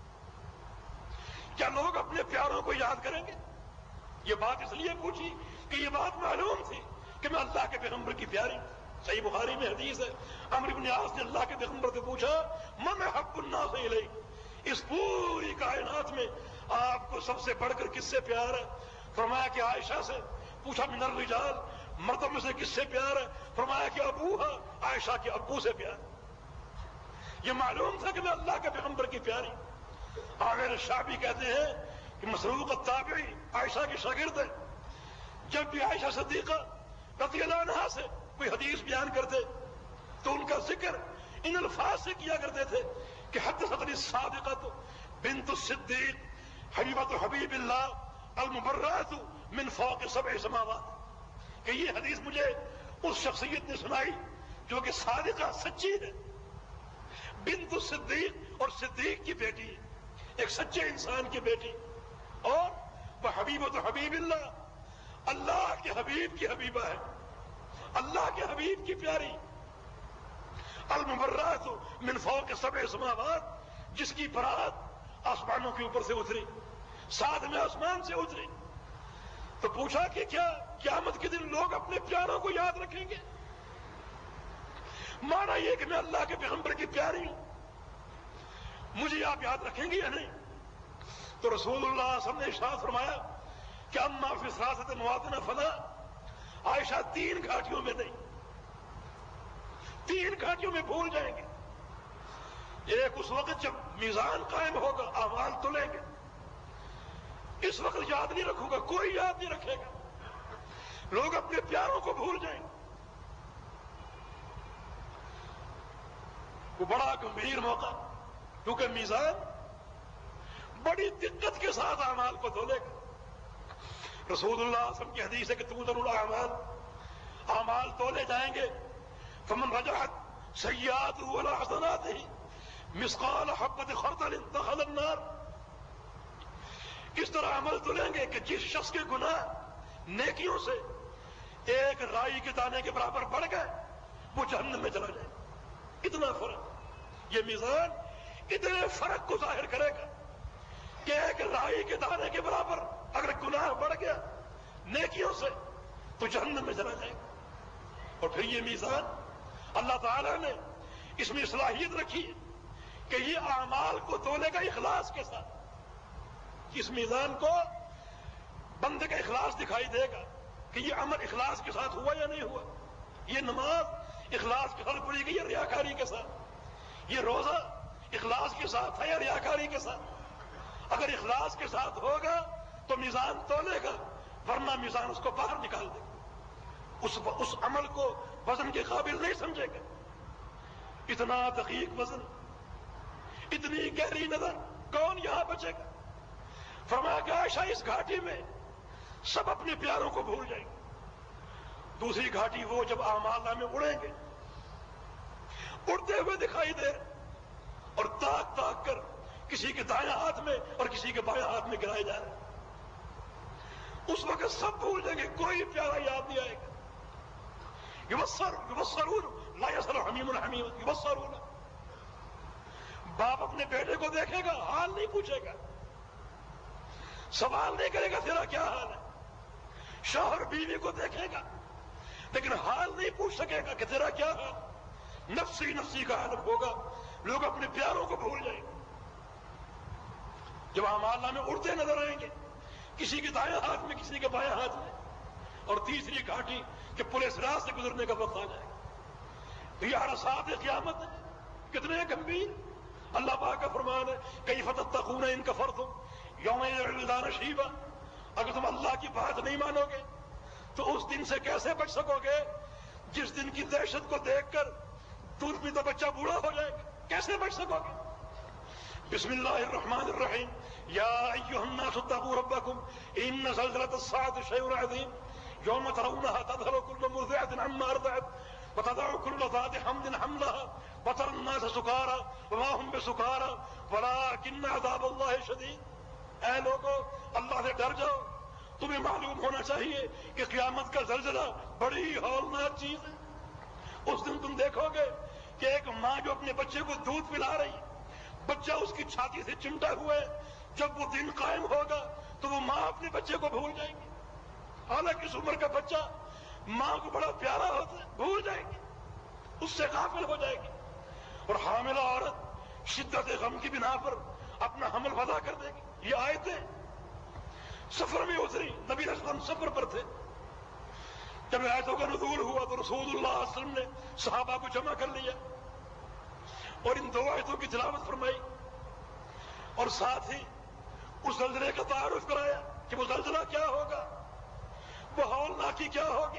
کیا لوگ اپنے پیاروں کو یاد کریں گے؟ یہ بات اس لیے پوچھی کہ یہ بات معلوم تھی کہ میں اللہ کے پیغمبر کی پیاری ہوں۔ صحیح بخاری میں حدیث ہے، عمرو بن عاص نے اللہ کے پیغمبر سے پوچھا من احب الناس الیک، اس پوری کائنات میں آپ کو سب سے بڑھ کر کس سے پیار ہے؟ فرمایا کہ عائشہ سے۔ پوچھا من الرجال، مردوں میں سے کس سے پیار ہے؟ فرمایا کہ ابوہا، عائشہ کے ابو سے پیار۔ یہ معلوم تھا کہ میں اللہ کے پیغمبر کی پیاری۔ عامر الشعبی کہتے ہیں کہ مسروق التابعی عائشہ کے شاگرد ہیں، جب بھی عائشہ صدیقہ رضی اللہ عنہا سے کوئی حدیث بیان کرتے تو ان کا ذکر ان الفاظ سے کیا کرتے تھے کہ حدثتنی الصادقۃ بنت الصدیق حبیبۃ حبیب اللہ المبرأۃ من فوق سبع سماوات، کہ یہ حدیث مجھے اس شخصیت نے سنائی جو کہ صادقہ، سچی ہے، بنت الصدیق، اور صدیق کی بیٹی ہے، ایک سچے انسان کی بیٹی، اور وہ حبیبۃ حبیب اللہ، اللہ کے حبیب کی حبیبہ ہے، اللہ کے حبیب کی پیاری، المبرأۃ من فوق سبع سماوات، جس کی برات آسمانوں کے اوپر سے اتری، ساتویں آسمان سے اتری۔ تو پوچھا کہ کیا قیامت کے دن لوگ اپنے پیاروں کو یاد رکھیں گے؟ مانا یہ کہ میں اللہ کے پیغمبر کی پیاری ہوں، مجھے آپ یاد رکھیں گے یا نہیں؟ تو رسول اللہ صلی اللہ علیہ وسلم نے ارشاد فرمایا کہ اما فی ثلاثۃ مواطن فلا، عائشہ تین گھاٹیوں میں نہیں، تین گھاٹیوں میں بھول جائیں گے۔ ایک اس وقت جب میزان قائم ہوگا، اعمال تلیں گے، اس وقت یاد نہیں رکھوں گا، کوئی یاد نہیں رکھے گا، لوگ اپنے پیاروں کو بھول جائیں گے۔ وہ بڑا گمبھیر موقع، کیونکہ میزان بڑی دقت کے ساتھ اعمال کو تولے گا۔ رسول اللہ صلی اللہ علیہ وسلم کی حدیث ہے کہ توزن الاعمال، اعمال تولے جائیں گے، فمن رجحت سیئاتہ ولا حسناتہ مثقال حبۃ خردل دخل النار، کس طرح عمل تولیں گے کہ جس شخص کے گناہ نیکیوں سے ایک رائی کے دانے کے برابر بڑھ گئے وہ جہنم میں چلا جائے۔ اتنا فرق، یہ میزان اتنے فرق کو ظاہر کرے گا کہ ایک رائی کے دانے کے برابر اگر گناہ بڑھ گیا نیکیوں سے تو جہنم میں چلا جائے گا۔ اور پھر یہ میزان اللہ تعالیٰ نے اس میں صلاحیت رکھی ہے کہ یہ اعمال کو تولے گا اخلاص کے ساتھ، اس میزان کو بندے کا اخلاص دکھائی دے گا کہ یہ عمل اخلاص کے ساتھ ہوا یا نہیں ہوا. یہ نماز اخلاص کے ساتھ پڑھی گئی یا ریاکاری کے ساتھ. یہ روزہ اخلاص کے ساتھ ہے یا ریاکاری کے ساتھ. اگر اخلاص کے ساتھ ہوگا تو میزان تولے گا، ورنہ میزان اس کو باہر نکال دے گا، اس اس عمل کو وزن کے قابل نہیں سمجھے گا. اتنا دقیق وزن، اتنی گہری نظر، کون یہاں بچے گا؟ فرمایا کہ عائشہ اس گھاٹی میں سب اپنے پیاروں کو بھول جائیں گے. دوسری گھاٹی وہ جب اعمال میں اڑیں گے، اڑتے ہوئے دکھائی دے اور تاک تاک کر کسی کے دائیں ہاتھ میں اور کسی کے بائیں ہاتھ میں گرائے جا رہے ہیں. اس وقت سب بھول جائیں گے، کوئی پیارا یاد نہیں آئے گا. یبصر یبصرون لا یسأل حمیم الحمیم یبصرون. باپ اپنے بیٹے کو دیکھے گا، حال نہیں پوچھے گا، سوال نہیں کرے گا تیرا کیا حال ہے. شوہر بیوی کو دیکھے گا لیکن حال نہیں پوچھ سکے گا کہ تیرا کیا حال. نفسی نفسی کا عالم ہوگا، لوگ اپنے پیاروں کو بھول جائیں گے. جب اعمال میں اڑتے نظر آئیں گے، کسی کے دائیں ہاتھ میں کسی کے بائیں ہاتھ میں. اور تیسری گھاٹی کہ پولیس راہ سے گزرنے کا وقت آ جائے گا. تو یہ عرصات قیامت ہے، کتنے گمبھیر. اللہ پاک کا فرمان ہے کیف تتقون ان کفرتم یوم یدعون شیبا. اگر تم اللہ کی بات نہیں مانو گے تو اس دن سے کیسے بچ سکو گے جس دن کی دہشت کو دیکھ کر دودھ پیتا بچہ بوڑھا ہو جائے گا؟ کیسے بچ سکو گے؟ بسم اللہ الرحمن الرحیم. یا ایھا الناس اتقوا ربکم ان زلزلۃ الساعۃ شیء عظیم یوم ترونها تذهل كل مرضعة عما ارضعت وتضع كل ذات حمل حملها وترى الناس سكارى وما هم بسكارى ولكن عذاب الله شدید. اے لوگو اللہ سے ڈر جاؤ. تمہیں معلوم ہونا چاہیے کہ قیامت کا زلزلہ بڑی ہولناک چیز ہے. اس دن تم دیکھو گے کہ ایک ماں جو اپنے بچے کو دودھ پلا رہی، بچہ اس کی چھاتی سے چمٹا ہوا ہے، جب وہ دن قائم ہوگا تو وہ ماں اپنے بچے کو بھول جائے گی. حالانکہ اس عمر کا بچہ ماں کو بڑا پیارا ہوتا ہے، بھول جائے گی، اس سے غافل ہو جائے گی. اور حاملہ عورت شدت غم کی بنا پر اپنا حمل وضع کر دے گی. یہ آیتیں سفر میں اتری، نبی علیہ السلام سفر پر تھے. جب آیتوں کا نزول ہوا تو رسول اللہ صلی اللہ علیہ وسلم نے صحابہ کو جمع کر لیا اور ان دو آیتوں کی تلاوت فرمائی اور ساتھ ہی اس زلزلے کا تعارف کرایا کہ وہ زلزلہ کیا ہوگا، وہ ہولناکی کیا ہوگی.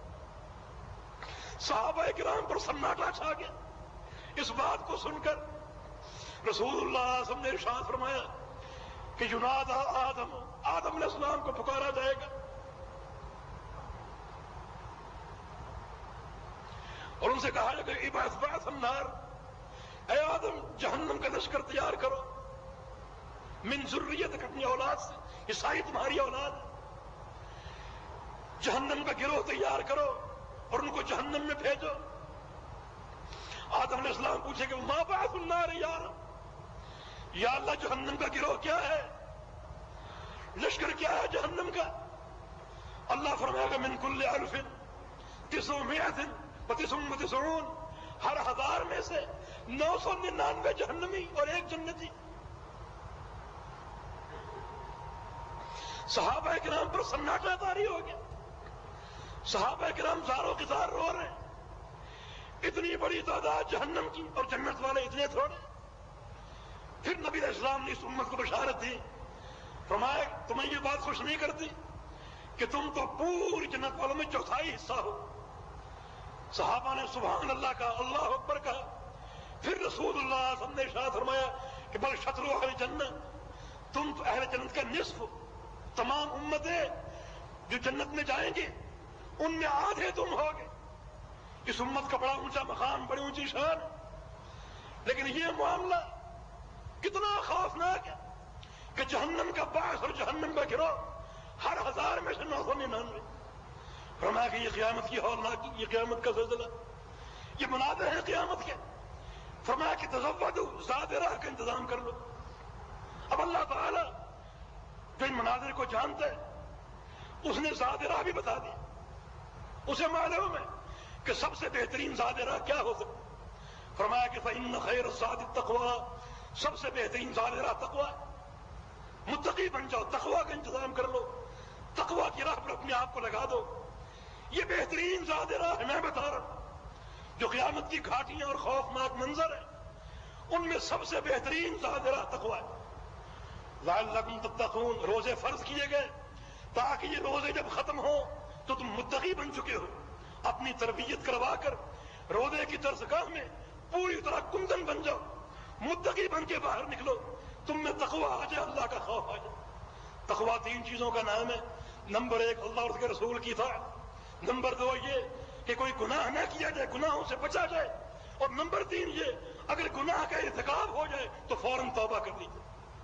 صحابہ کرام پر سناٹا چھا گیا. اس بات کو سن کر رسول اللہ صلی اللہ علیہ وسلم نے ارشاد فرمایا کہ ینادی آدم، آدم علیہ السلام کو پکارا جائے گا اور ان سے کہا جائے گا ابعث بعث النار، اے آدم جہنم کا لشکر تیار کرو. من ذریتک، اپنی اولاد سے، یہ ساری تمہاری اولاد ہے. جہنم کا گروہ تیار کرو اور ان کو جہنم میں بھیجو. آدم علیہ السلام پوچھے کہ ما بعث النار یا رب، یا اللہ جہنم کا گروہ کیا ہے، لشکر کیا ہے جہنم کا؟ اللہ فرمائے گا من کل الف تسعمائۃ وتسع وتسعون، ہر ہزار میں سے نو سو ننانوے جہنمی اور ایک جنتی. صحابہ کرام پر سناٹا طاری ہو گیا. صحابہ کرام زاروں کی زار رو رہے ہیں. اتنی بڑی تعداد جہنم کی اور جنت والے اتنے تھوڑے. پھر نبی علیہ السلام نے اس امت کو بشارت دی، فرمایا تمہیں یہ بات خوش نہیں کرتی کہ تم تو پوری جنت والوں میں چوتھائی حصہ ہو. صحابہ نے سبحان اللہ کہا، اللہ اکبر کہا. پھر رسول اللہ صلی اللہ علیہ وسلم نے ارشاد فرمایا کہ بل شطر اہل جنت، تم تو اہل جنت کا نصف ہو. تمام امتیں جو جنت میں جائیں گے ان میں آدھے تم ہوگے. اس امت کا بڑا اونچا مقام، بڑی اونچی شان. لیکن یہ معاملہ کتنا خوفناک ہے کہ جہنم کا باعث اور جہنم کا گروہ ہر ہزار میں سے نو سو ننانوے. فرمایا کہ یہ قیامت کی ہولناکی، یہ قیامت کا زلزلہ، یہ مناظر ہیں قیامت کے. فرمایا کہ تزودوا، زاد راہ کا انتظام کر لو. اب اللہ تعالی جو ان مناظر کو جانتا ہے اس نے زاد راہ بھی بتا دی. اسے معلوم ہے کہ سب سے بہترین زاد راہ کیا ہو سکتا. فرمایا کہ فإن خیر الزاد التقویٰ، سب سے بہترین زاد راہ تقویٰ ہے. متقی بن جاؤ، تقویٰ کا انتظام کر لو. تقوی کی راہ پر اپنے آپ کو لگا دو. یہ بہترین زاد راہ ہے. میں بتا رہا ہوں جو قیامت کی گھاٹیاں اور خوفناک منظر ہیں ان میں سب سے بہترین زاد راہ تقوی ہے. لعلکم تتقون، روزے فرض کیے گئے تاکہ یہ روزے جب ختم ہو تو تم متقی بن چکے ہو. اپنی تربیت کروا کر روزے کی درسگاہ میں پوری طرح کندن بن جاؤ، متقی بن کے باہر نکلو، تم میں تقوی آ جائے، اللہ کا خوف آ جائے. تقوی تین چیزوں کا نام ہے. نمبر ایک اللہ اور اس کے رسول کی اطاعت. نمبر دو یہ کہ کوئی گناہ نہ کیا جائے، گناہوں سے بچا جائے. اور نمبر تین یہ اگر گناہ کا ارتکاب ہو جائے تو فوراً توبہ کر لیجیے.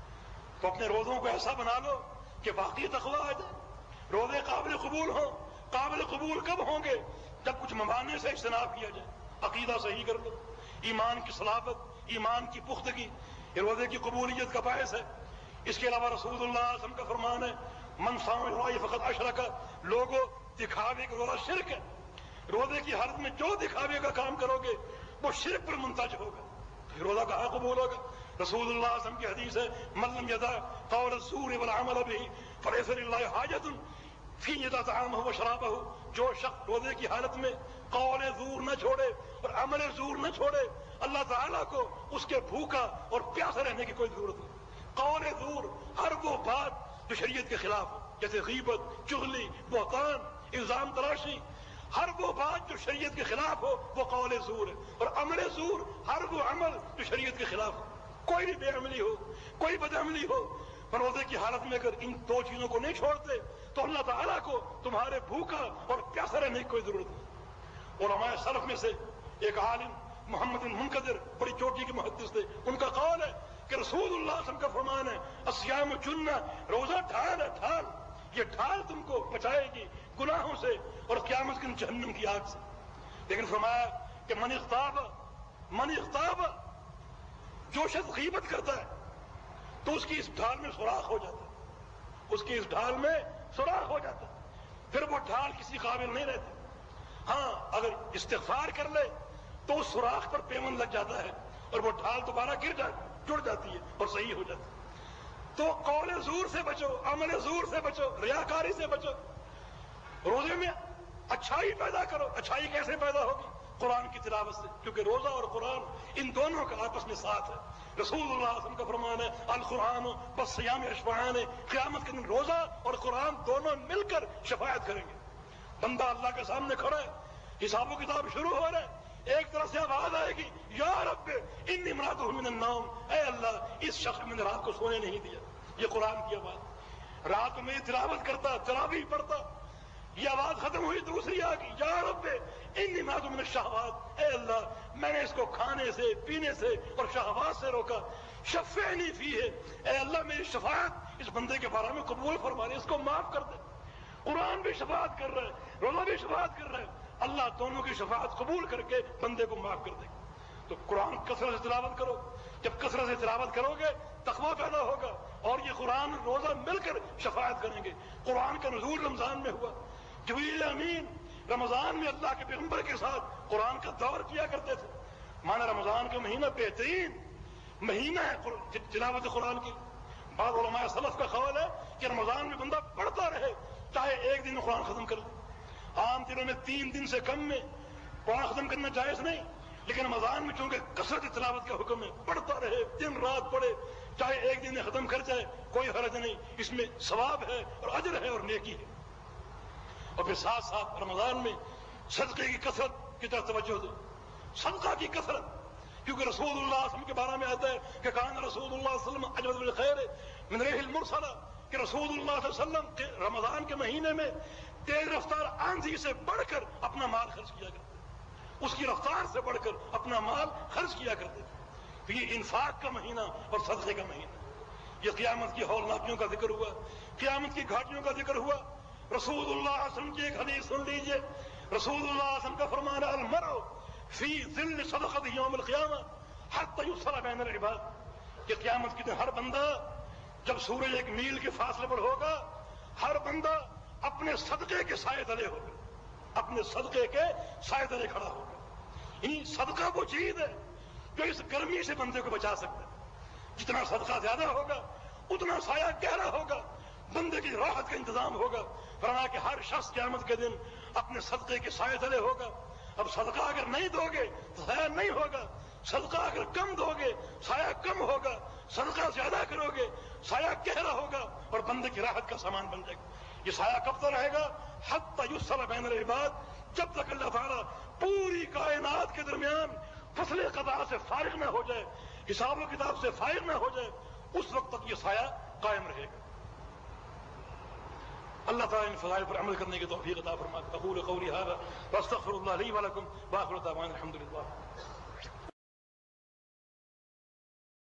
تو اپنے روزوں کو ایسا بنا لو کہ واقعی تقوی آ جائے، روزے قابل قبول ہوں. قابل قبول کب ہوں گے؟ جب کچھ ممانے سے اجتناب کیا جائے. عقیدہ صحیح کر لو، ایمان کی صلابت، ایمان کی پختگی یہ روزے کی قبولیت کا باعث ہے. اس کے علاوہ رسول اللہ صلی اللہ علیہ وسلم کا فرمان ہے من صام الرائی فقط اشرک. لوگوں دکھاوے کا روزہ شرک ہے. روزے کی حالت میں جو دکھاوے کا کام کرو گے وہ شرک پر منتج ہوگا. روزہ کہاں قبول ہوگا؟ رسول اللہ صلی اللہ علیہ وسلم کی حدیث ہے من لم یدع قول الزور والعمل به فلیس للہ حاجۃ فی یدع طعامہ وشرابہ. جو شخص روزے کی حالت میں قول زور نہ چھوڑے اور عمل زور نہ چھوڑے، اللہ تعالیٰ کو اس کے بھوکا اور پیاسا رہنے کی کوئی ضرورت نہیں. قول زور ہر وہ بات جو شریعت کے خلاف ہو، جیسے غیبت، چغلی، بہتان، الزام تراشی، ہر وہ بات جو شریعت کے خلاف ہو وہ قول زور ہے. اور عمل زور ہر وہ عمل جو شریعت کے خلاف ہو. کوئی بھی بے عملی ہو، کوئی بد عملی ہو، روزے کی حالت میں اگر ان دو چیزوں کو نہیں چھوڑتے تو اللہ تعالیٰ کو تمہارے بھوکا اور پیاسا رہنے کی کوئی ضرورت نہیں. اور ہمارے سلف میں سے ایک عالم محمد بن منکدر بڑی چوٹی کے محدث تھے. ان کا قول ہے کہ رسول اللہ صلی اللہ علیہ وسلم کا فرمان ہے الصیام جنہ، روزہ ڈھال ہے، ڈھال. یہ ڈھال تم کو بچائے گی گناہوں سے اور قیامت کے جہنم کی آگ سے. لیکن فرمایا کہ من اغتاب، من اغتاب، جو شخص غیبت کرتا ہے تو اس کی اس ڈھال میں سوراخ ہو جاتا ہے، اس کی اس ڈھال میں سوراخ ہو جاتا ہے، پھر وہ ڈھال کسی قابل نہیں رہتی. ہاں اگر استغفار کر لے تو اس سوراخ پر پیمن لگ جاتا ہے اور وہ ڈھال دوبارہ گر جاتی، جڑ جاتی ہے اور صحیح ہو جاتی ہے. تو قول زور سے بچو، عمل زور سے بچو، ریاکاری سے بچو. روزے میں اچھائی پیدا کرو. اچھائی کیسے پیدا ہوگی؟ قرآن کی تلاوت سے، کیونکہ روزہ اور قرآن ان دونوں کا آپس میں ساتھ ہے. رسول اللہ صلی اللہ علیہ وسلم کا فرمان ہے القرآن والصیام یشفعان. قیامت کے دن روزہ اور قرآن دونوں مل کر شفاعت کریں گے. بندہ اللہ کے سامنے کھڑا ہے، حساب و کتاب شروع ہو رہا ہے، ایک طرف سے آواز آئے گی یا رب انی امرأۃ من النوم، اے اللہ اس شخص میں نے رات کو سونے نہیں دیا. یہ قرآن کی آواز. رات میں تلاوت کرتا، تراویح پڑھتا، یہ آواز ختم ہوئی، دوسری آ گئی یا رب انی امرأۃ من الشہوات، اے اللہ میں نے اس کو کھانے سے، پینے سے اور شہوات سے روکا. شفعنی فیہ، اے اللہ میری شفاعت اس بندے کے بارے میں قبول فرما دے، اس کو معاف کر دے. قرآن بھی شفاعت کر رہا ہے، روزہ بھی شفاعت کر رہا ہے. اللہ دونوں کی شفاعت قبول کر کے بندے کو معاف کر دے گا. تو قرآن کثرت سے تلاوت کرو. جب کثرت سے تلاوت کرو گے تقویٰ پیدا ہوگا اور یہ قرآن روزہ مل کر شفاعت کریں گے. قرآن کا نزول رمضان میں ہوا. جبریل امین رمضان میں اللہ کے پیغمبر کے ساتھ قرآن کا دور کیا کرتے تھے. مانا رمضان کا مہینہ بہترین مہینہ ہے تلاوت قرآن کی. بعض علماء سلف کا قول ہے کہ رمضان میں بندہ پڑھتا رہے چاہے ایک دن میں قرآن ختم کر لے. عام دنوں میں تین دن سے کم میں قرآن ختم کرنا جائز نہیں، لیکن رمضان میں چونکہ کثرت تلاوت کا حکم ہے، پڑھتا رہے، دن رات پڑھے، چاہے ایک دن میں ختم کر جائے کوئی حرج نہیں. اس میں ثواب ہے اور اجر ہے اور نیکی ہے. اور پھر ساتھ ساتھ رمضان میں صدقے کی کثرت کی طرف توجہ دو. صدقہ کی کثرت، کیونکہ رسول اللہ صلی اللہ علیہ وسلم کے بارے میں آتا ہے کہ کان رسول اللہ صلی اللہ علیہ وسلم اجود بالخیر من ریح المرسلہ، کہ رسول اللہ صلی اللہ علیہ وسلم کے رمضان کے مہینے میں تیز رفتار آندھی سے بڑھ کر اپنا مال خرچ کیا کرتے، اس کی رفتار سے بڑھ کر اپنا مال خرچ کیا کرتے. تو یہ انفاق کا مہینہ اور صدقے کا مہینہ. یہ قیامت کی ہولناکیوں کا ذکر ہوا، قیامت کی گھاٹیوں کا ذکر ہوا. رسول اللہ صلی اللہ علیہ وسلم کی ایک حدیث سن لیجئے. رسول اللہ صلی اللہ علیہ وسلم کا فرمان ہے المرء فی ظل صدقۃ یوم القیامہ حتی یفصل بین العباد، کہ قیامت کے دن ہر بندہ جب سورج ایک میل کے فاصلے پر ہوگا، ہر بندہ اپنے صدقے کے سائے تلے ہوگا، اپنے صدقے کے سائے تلے کھڑا ہوگا. یعنی صدقہ وہ چیز ہے جو اس گرمی سے بندے کو بچا سکتا ہے. جتنا صدقہ زیادہ ہوگا اتنا سایہ گہرا ہوگا. بندے کی راحت کا انتظام ہوگا. فرمایا کہ ہر شخص قیامت کے دن اپنے صدقے کے سائے تلے ہوگا. اب صدقہ اگر نہیں دو گے تو سایہ نہیں ہوگا, صدقہ اگر کم دو گے سایہ کم ہوگا, صدقہ زیادہ کرو گے سایہ گہرا ہوگا اور بندے کی راحت کا سامان بن جائے گا. یہ سایہ کب تک رہے گا؟ حتی یفصل بین العباد, جب تک اللہ تعالیٰ پوری کائنات کے درمیان فصل قضاء سے فارغ نہ ہو جائے, حساب و کتاب سے فارغ نہ ہو جائے, اس وقت تک یہ سایہ قائم رہے گا. اللہ تعالیٰ ان فضائل پر عمل کرنے کی توفیق عطا فرمائے. اقول قولی ھذا واستغفر اللہ لی ولکم وآخر دعوانا الحمد للہ.